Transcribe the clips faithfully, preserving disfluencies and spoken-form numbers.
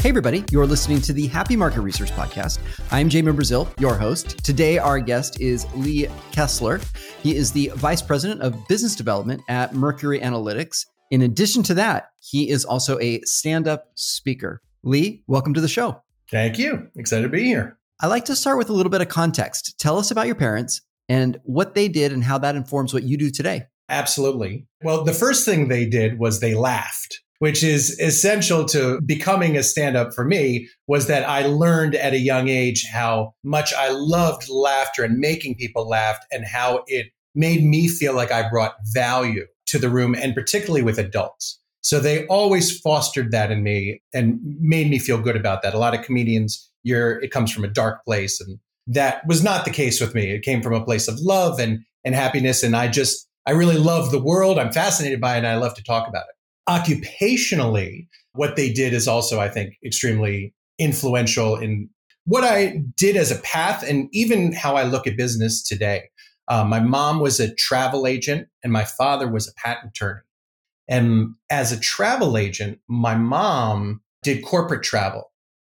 Hey, everybody. You're listening to the Happy Market Research Podcast. I'm Jamie Brazil, your host. Today, our guest is Lee Kessler. He is the Vice President of Business Development at Mercury Analytics. In addition to that, he is also a stand-up speaker. Lee, welcome to the show. Thank you. Excited to be here. I like to start with a little bit of context. Tell us about your parents and what they did and how that informs what you do today. Absolutely. Well, the first thing they did was they laughed, which is essential to becoming a stand-up for me, was that I learned at a young age how much I loved laughter and making people laugh and how it made me feel like I brought value to the room, and particularly with adults. So they always fostered that in me and made me feel good about that. A lot of comedians, you're, it comes from a dark place, and that was not the case with me. It came from a place of love and, and happiness. And I just, I really love the world. I'm fascinated by it, and I love to talk about it. Occupationally, what they did is also, I think, extremely influential in what I did as a path and even how I look at business today. Uh, my mom was a travel agent and my father was a patent attorney. And as a travel agent, my mom did corporate travel.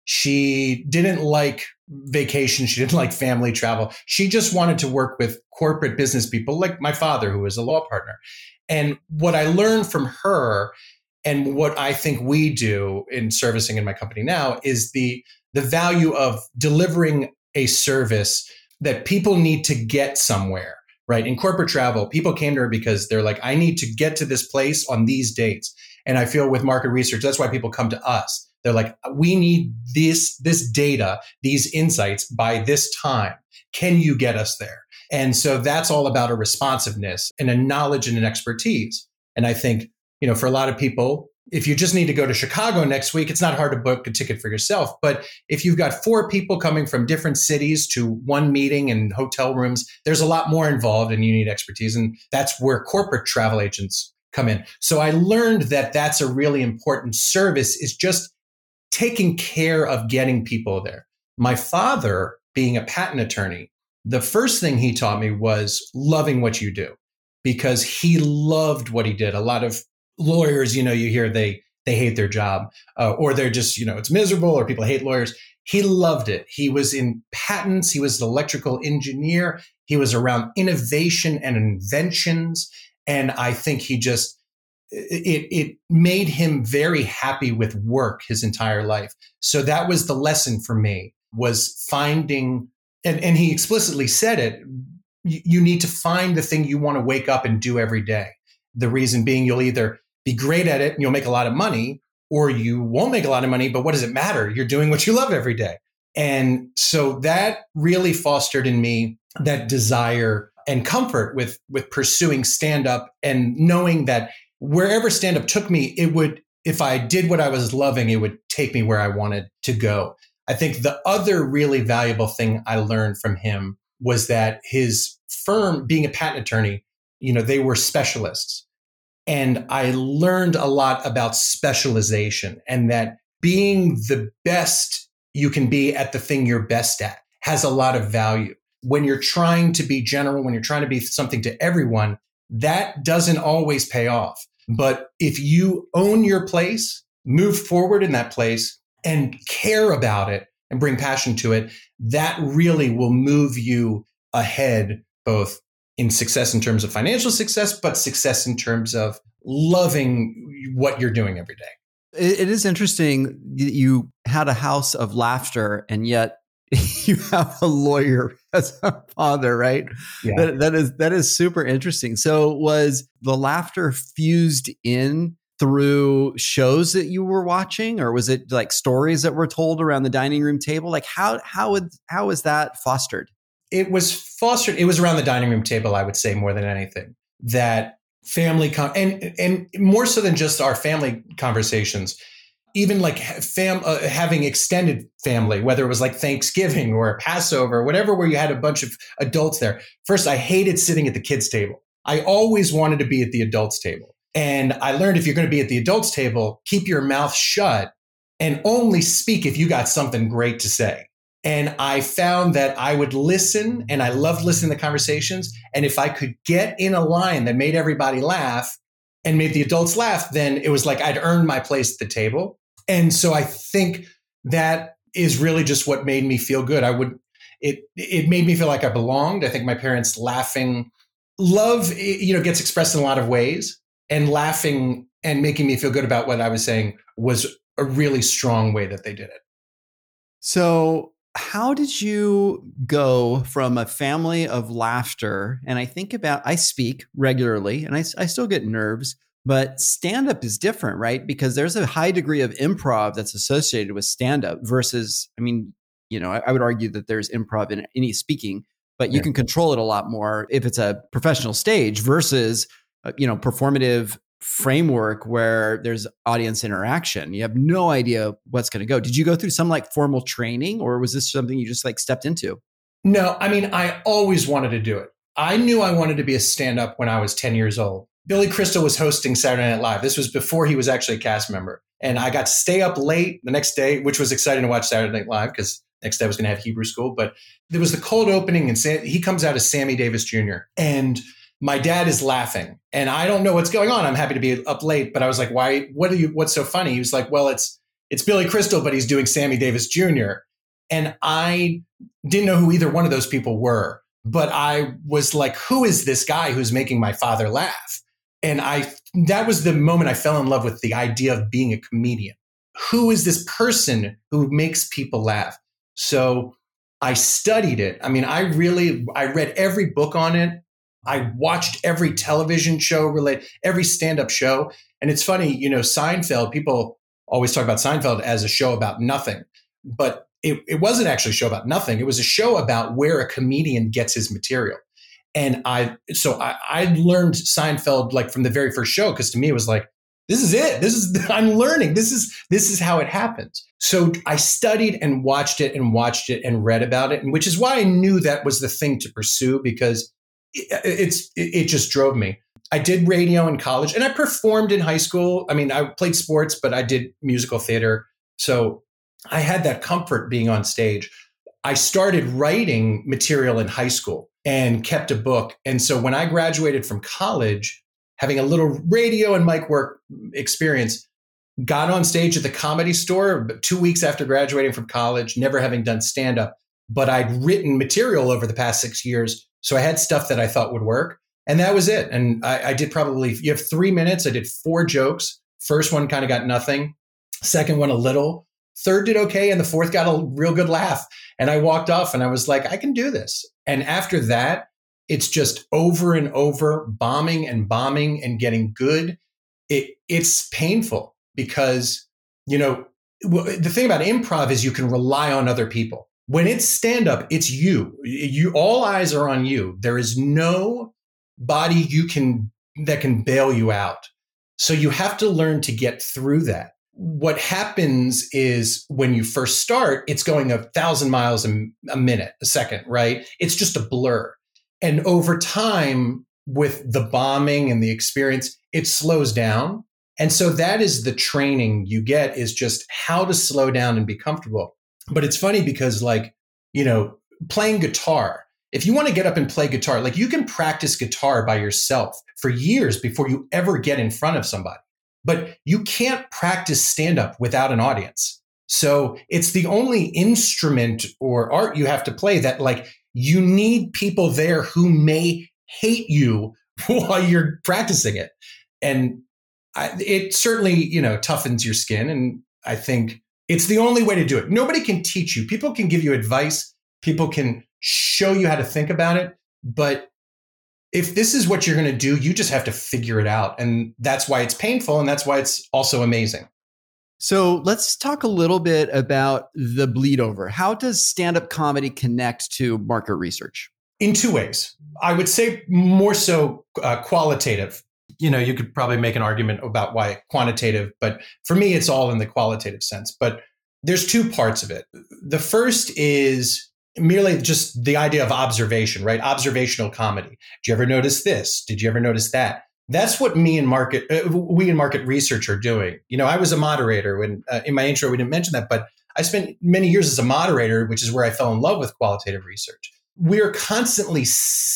She didn't like vacation. She didn't like family travel. She just wanted to work with corporate business people like my father, who was a law partner. And what I learned from her and what I think we do in servicing in my company now is the, the value of delivering a service that people need to get somewhere, right? In corporate travel, people came to her because they're like, I need to get to this place on these dates. And I feel with market research, that's why people come to us. They're like, we need this, this data, these insights by this time. Can you get us there? And so that's all about a responsiveness and a knowledge and an expertise. And I think, you know, for a lot of people, if you just need to go to Chicago next week, it's not hard to book a ticket for yourself. But if you've got four people coming from different cities to one meeting and hotel rooms, there's a lot more involved and you need expertise. And that's where corporate travel agents come in. So I learned that that's a really important service, is just taking care of getting people there. My father, being a patent attorney, the first thing he taught me was loving what you do, because he loved what he did. A lot of lawyers, you know, you hear they they hate their job uh, or they're just, you know, it's miserable or people hate lawyers. He loved it. He was in patents. He was an electrical engineer. He was around innovation and inventions. And I think he just, it, it made him very happy with work his entire life. So that was the lesson for me, was finding, and, and he explicitly said it, you, you need to find the thing you want to wake up and do every day. The reason being, you'll either be great at it and you'll make a lot of money, or you won't make a lot of money, but what does it matter? You're doing what you love every day. And so that really fostered in me that desire and comfort with, with pursuing stand-up and knowing that wherever stand-up took me, it would, if I did what I was loving, it would take me where I wanted to go. I think the other really valuable thing I learned from him was that his firm, being a patent attorney, you know, they were specialists. And I learned a lot about specialization, and that being the best you can be at the thing you're best at has a lot of value. When you're trying to be general, when you're trying to be something to everyone, that doesn't always pay off. But if you own your place, move forward in that place, and care about it and bring passion to it, that really will move you ahead, both in success in terms of financial success, but success in terms of loving what you're doing every day. It is interesting that you had a house of laughter, and yet you have a lawyer as a father, right? Yeah. That, that is that is super interesting. So was the laughter fused in through shows that you were watching, or was it like stories that were told around the dining room table? Like how how would how was that fostered? It was fostered. It was around the dining room table, I would say, more than anything. That family con- and and more so than just our family conversations, even like fam uh, having extended family, whether it was like Thanksgiving or Passover, whatever, where you had a bunch of adults there. First, I hated sitting at the kids' table. I always wanted to be at the adults' table. And I learned, if you're going to be at the adults' table, keep your mouth shut and only speak if you got something great to say. And I found that I would listen, and I loved listening to conversations. And if I could get in a line that made everybody laugh and made the adults laugh, then it was like I'd earned my place at the table. And so I think that is really just what made me feel good. I would, it, it made me feel like I belonged. I think my parents laughing, love, you know, gets expressed in a lot of ways, and laughing and making me feel good about what I was saying was a really strong way that they did it. So how did you go from a family of laughter? And I think about, I speak regularly and I, I still get nerves, but stand-up is different, right? Because there's a high degree of improv that's associated with stand-up versus, I mean, you know, I, I would argue that there's improv in any speaking, but you yeah. can control it a lot more if it's a professional stage versus, uh, you know, performative framework where there's audience interaction. You have no idea what's going to go. Did you go through some like formal training, or was this something you just like stepped into? No, I mean, I always wanted to do it. I knew I wanted to be a stand-up when I was ten years old. Billy Crystal was hosting Saturday Night Live. This was before he was actually a cast member. And I got to stay up late the next day, which was exciting to watch Saturday Night Live because next day I was going to have Hebrew school. But there was the cold opening and he comes out as Sammy Davis Junior And my dad is laughing and I don't know what's going on. I'm happy to be up late, but I was like, why, what are you, what's so funny? He was like, well, it's, it's Billy Crystal, but he's doing Sammy Davis Junior And I didn't know who either one of those people were, but I was like, who is this guy who's making my father laugh? And I, that was the moment I fell in love with the idea of being a comedian. Who is this person who makes people laugh? So I studied it. I mean, I really, I read every book on it. I watched every television show, relate every stand-up show. And it's funny, you know, Seinfeld, people always talk about Seinfeld as a show about nothing, but it, it wasn't actually a show about nothing. It was a show about where a comedian gets his material. And I, so I, I learned Seinfeld like from the very first show, because to me it was like, this is it. This is, I'm learning. This is, this is how it happens. So I studied and watched it and watched it and read about it. And which is why I knew that was the thing to pursue, because it, it's, it just drove me. I did radio in college and I performed in high school. I mean, I played sports, but I did musical theater. So I had that comfort being on stage. I started writing material in high school and kept a book. And so when I graduated from college, having a little radio and mic work experience, got on stage at the Comedy Store two weeks after graduating from college, never having done stand-up, but I'd written material over the past six years. So I had stuff that I thought would work. And that was it. And I, I did probably, you have three minutes. I did four jokes. First one kind of got nothing. Second one, a little. Third did okay. And the fourth got a real good laugh. And I walked off and I was like, I can do this. And after that, it's just over and over, bombing and bombing and getting good. It, it's painful because, you know, the thing about improv is you can rely on other people. When it's stand-up, it's you. You, all eyes are on you. There is no body you can that can bail you out. So you have to learn to get through that. What happens is when you first start, it's going a thousand miles a, a minute, a second, right? It's just a blur. And over time, with the bombing and the experience, it slows down. And so that is the training you get, is just how to slow down and be comfortable. But it's funny because, like, you know, playing guitar, if you want to get up and play guitar, like, you can practice guitar by yourself for years before you ever get in front of somebody. But you can't practice stand-up without an audience. So it's the only instrument or art you have to play that, like, you need people there who may hate you while you're practicing it. And I, it certainly, you know, toughens your skin. And I think it's the only way to do it. Nobody can teach you. People can give you advice. People can show you how to think about it. But if this is what you're going to do, you just have to figure it out. And that's why it's painful. And that's why it's also amazing. So let's talk a little bit about the bleed over. How does stand-up comedy connect to market research? In two ways. I would say more so uh, qualitative. You know, you could probably make an argument about why quantitative, but for me, it's all in the qualitative sense. But there's two parts of it. The first is merely just the idea of observation, right? Observational comedy. Did you ever notice this? Did you ever notice that? That's what me and market, uh, we in market research are doing. You know, I was a moderator when uh, in my intro, we didn't mention that, but I spent many years as a moderator, which is where I fell in love with qualitative research. We're constantly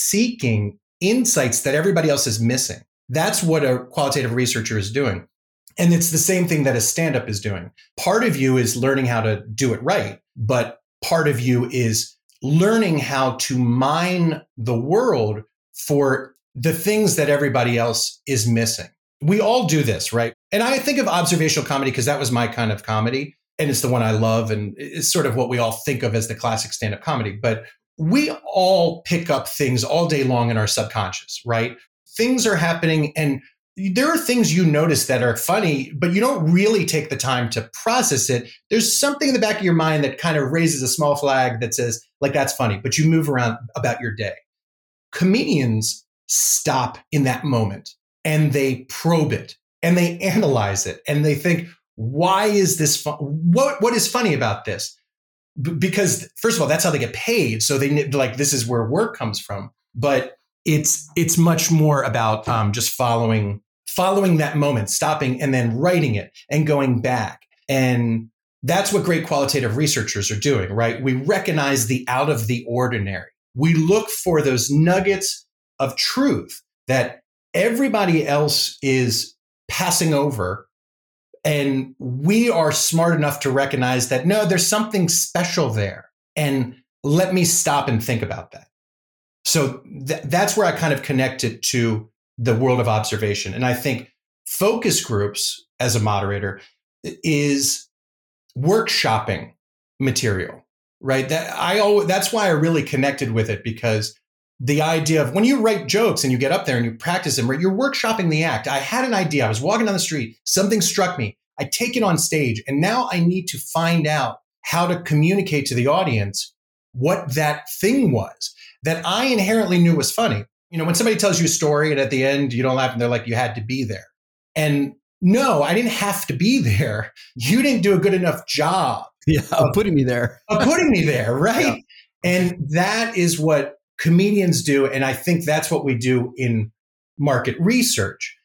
seeking insights that everybody else is missing. That's what a qualitative researcher is doing. And it's the same thing that a stand-up is doing. Part of you is learning how to do it right, but part of you is learning how to mine the world for the things that everybody else is missing. We all do this, right? And I think of observational comedy because that was my kind of comedy. And it's the one I love. And it's sort of what we all think of as the classic stand-up comedy. But we all pick up things all day long in our subconscious, right? Things are happening and there are things you notice that are funny, but you don't really take the time to process it. There's something in the back of your mind that kind of raises a small flag that says, like, that's funny, but you move around about your day. Comedians stop in that moment and they probe it and they analyze it and they think, why is this fun? What, what is funny about this? B- because first of all, that's how they get paid. So they like, this is where work comes from, but it's, it's much more about um, just following, following that moment, stopping and then writing it and going back. And that's what great qualitative researchers are doing, right? We recognize the out of the ordinary. We look for those nuggets of truth that everybody else is passing over. And we are smart enough to recognize that, no, there's something special there. And let me stop and think about that. So th- that's where I kind of connect it to the world of observation. And I think focus groups as a moderator is workshopping material, right? That I always, that's why I really connected with it, because the idea of when you write jokes and you get up there and you practice them, right, you're workshopping the act. I had an idea. I was walking down the street. Something struck me. I take it on stage. And now I need to find out how to communicate to the audience what that thing was that I inherently knew was funny. You know, when somebody tells you a story and at the end you don't laugh and they're like, you had to be there. And no, I didn't have to be there. You didn't do a good enough job. Yeah, of putting me there. of putting me there, right? Yeah. And that is what comedians do. And I think that's what we do in market research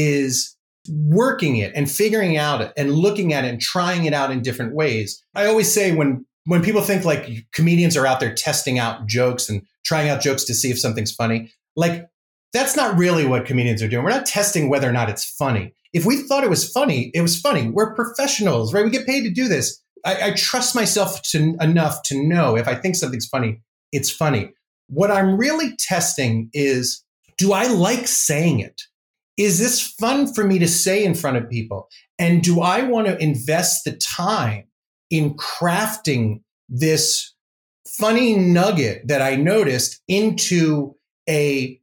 is working it and figuring out it and looking at it and trying it out in different ways. I always say when when people think like comedians are out there testing out jokes and trying out jokes to see if something's funny, like that's not really what comedians are doing. We're not testing whether or not it's funny. If we thought it was funny, it was funny. We're professionals, right? We get paid to do this. I, I trust myself to, enough to know if I think something's funny, it's funny. What I'm really testing is, do I like saying it? Is this fun for me to say in front of people? And do I want to invest the time in crafting this funny nugget that I noticed into a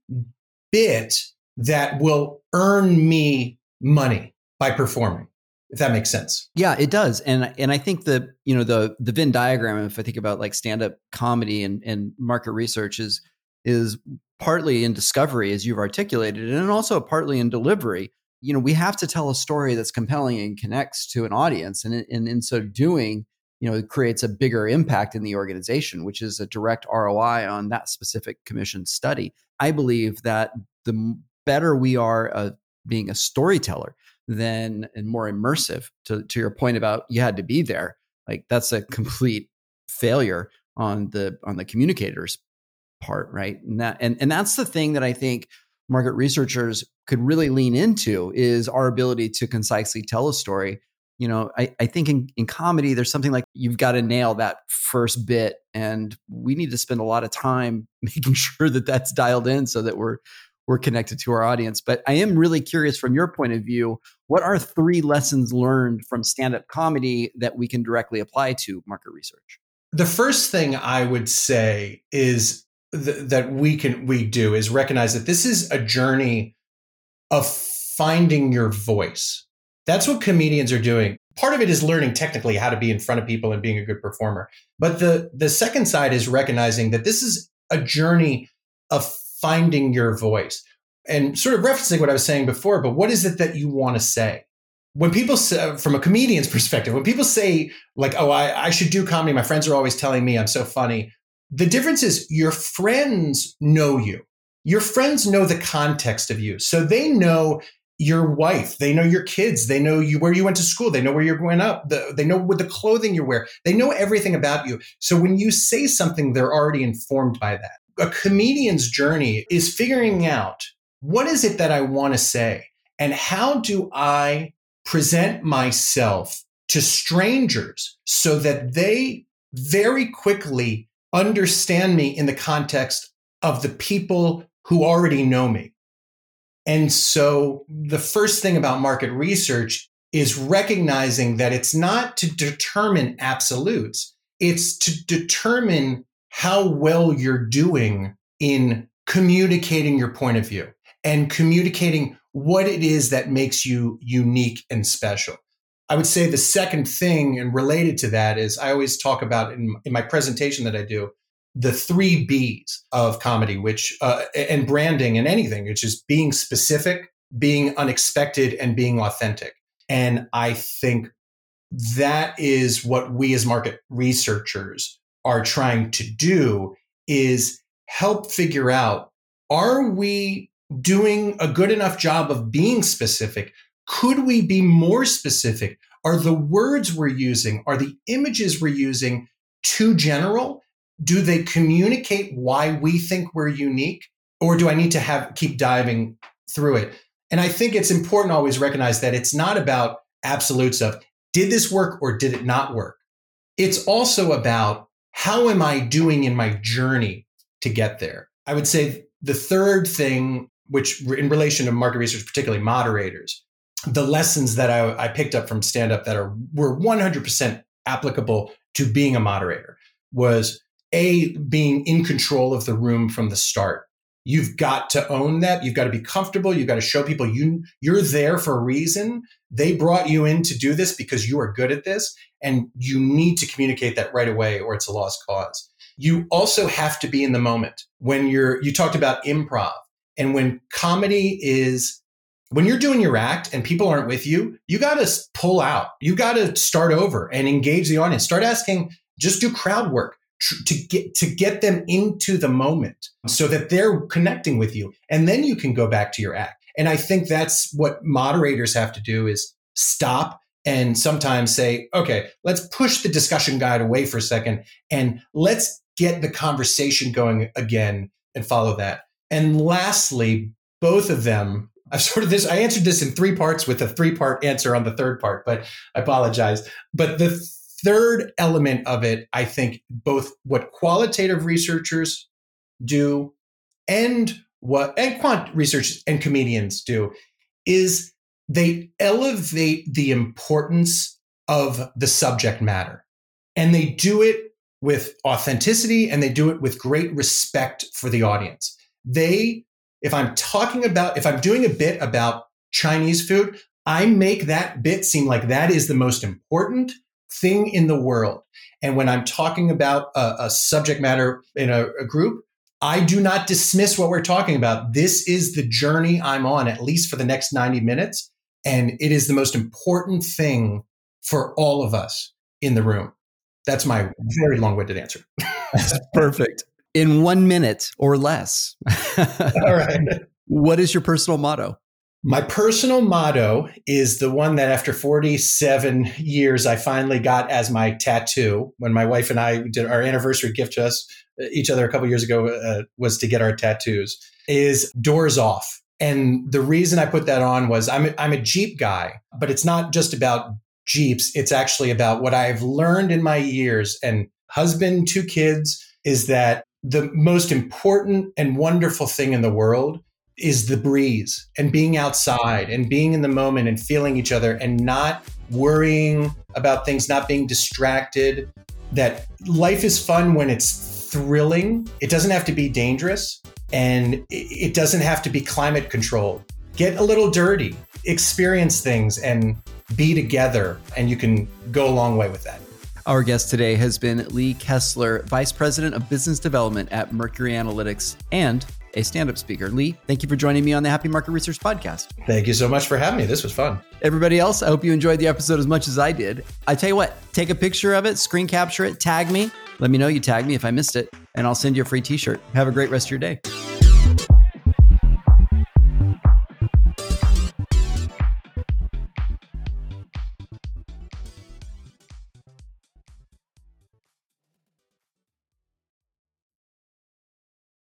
bit that will earn me money by performing, if that makes sense? Yeah, it does. And and I think the, you know, the the Venn diagram, if I think about like stand-up comedy and, and market research is is partly in discovery, as you've articulated, and also partly in delivery. You know, we have to tell a story that's compelling and connects to an audience. And, and in so doing, you know, it creates a bigger impact in the organization, which is a direct R O I on that specific commission study. I believe that the better we are uh, being a storyteller, then and more immersive, to, to your point about you had to be there, like that's a complete failure on the on the communicator's part, right? And that and, and that's the thing that I think market researchers could really lean into is our ability to concisely tell a story. You know, I, I think in, in comedy, there's something like you've got to nail that first bit. And we need to spend a lot of time making sure that that's dialed in so that we're we're connected to our audience. But I am really curious from your point of view, what are three lessons learned from stand-up comedy that we can directly apply to market research? The first thing I would say is th- that we can we do is recognize that this is a journey of finding your voice. That's what comedians are doing. Part of it is learning technically how to be in front of people and being a good performer. But the, the second side is recognizing that this is a journey of finding your voice and sort of referencing what I was saying before. But what is it that you want to say? When people say, from a comedian's perspective, when people say like, oh, I, I should do comedy, my friends are always telling me I'm so funny. The difference is your friends know you. Your friends know the context of you. So they know your wife, they know your kids, they know you where you went to school, they know where you're going up, the, they know what the clothing you wear, they know everything about you. So when you say something, they're already informed by that. A comedian's journey is figuring out what is it that I want to say and how do I present myself to strangers so that they very quickly understand me in the context of the people who already know me. And so the first thing about market research is recognizing that it's not to determine absolutes, it's to determine how well you're doing in communicating your point of view and communicating what it is that makes you unique and special. I would say the second thing, and related to that, is I always talk about in, in my presentation that I do, the three B's of comedy, which uh, and branding and anything, which is being specific, being unexpected, and being authentic. And I think that is what we as market researchers are trying to do, is help figure out, are we doing a good enough job of being specific? Could we be more specific? Are the words we're using, are the images we're using too general? Do they communicate why we think we're unique? Or do I need to have keep diving through it? And I think it's important to always recognize that it's not about absolutes of, did this work or did it not work? It's also about, how am I doing in my journey to get there? I would say the third thing, which in relation to market research, particularly moderators, the lessons that I, I picked up from stand-up that are were one hundred percent applicable to being a moderator was, A, being in control of the room from the start. You've got to own that. You've got to be comfortable. You've got to show people you, you're there for a reason. They brought you in to do this because you are good at this, and you need to communicate that right away or it's a lost cause. You also have to be in the moment. When you're, you talked about improv, and when comedy is, when you're doing your act and people aren't with you, you got to pull out. You got to start over and engage the audience. Start asking, just do crowd work to get to get them into the moment so that they're connecting with you. And then you can go back to your act. And I think that's what moderators have to do, is stop and sometimes say, okay, let's push the discussion guide away for a second and let's get the conversation going again and follow that. And lastly, both of them, I've sort of this, I answered this in three parts with a three part answer on the third part, but I apologize. But the third element of it, I think both what qualitative researchers do and what and quant research and comedians do is they elevate the importance of the subject matter. And they do it with authenticity, and they do it with great respect for the audience. They, if I'm talking about, if I'm doing a bit about Chinese food, I make that bit seem like that is the most important thing in the world. And when I'm talking about a, a subject matter in a, a group, I do not dismiss what we're talking about. This is the journey I'm on, at least for the next ninety minutes. And it is the most important thing for all of us in the room. That's my very long-winded answer. That's perfect. In one minute or less. All right. What is your personal motto? My personal motto is the one that after forty-seven years, I finally got as my tattoo. When my wife and I did our anniversary gift to us, each other a couple of years ago, uh, was to get our tattoos, is doors off. And the reason I put that on was I'm a, I'm a Jeep guy, but it's not just about Jeeps. It's actually about what I've learned in my years, and husband, two kids, is that the most important and wonderful thing in the world is the breeze and being outside and being in the moment and feeling each other and not worrying about things, not being distracted. That life is fun when it's thrilling. It doesn't have to be dangerous, and it doesn't have to be climate controlled. Get a little dirty, experience things, and be together, and you can go a long way with that. Our guest today has been Lee Kessler, Vice President of Business Development at Mercury Analytics and a stand-up speaker. Lee, thank you for joining me on the Happy Market Research Podcast. Thank you so much for having me. This was fun. Everybody else, I hope you enjoyed the episode as much as I did. I tell you what, take a picture of it, screen capture it, tag me. Let me know you tagged me if I missed it, and I'll send you a free t-shirt. Have a great rest of your day.